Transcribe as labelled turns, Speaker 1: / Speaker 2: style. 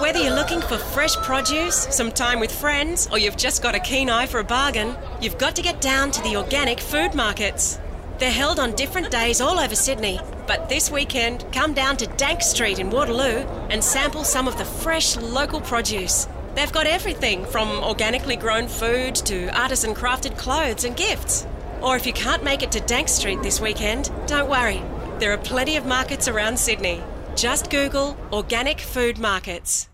Speaker 1: Whether you're looking for fresh produce, some time with friends, or you've just got a keen eye for a bargain, you've got to get down to the organic food markets. They're held on different days all over Sydney, but this weekend, come down to Dank Street in Waterloo and sample some of the fresh local produce. They've got everything from organically grown food to artisan crafted clothes and gifts. Or if you can't make it to Dank Street this weekend, don't worry. There are plenty of markets around Sydney. Just Google organic food markets.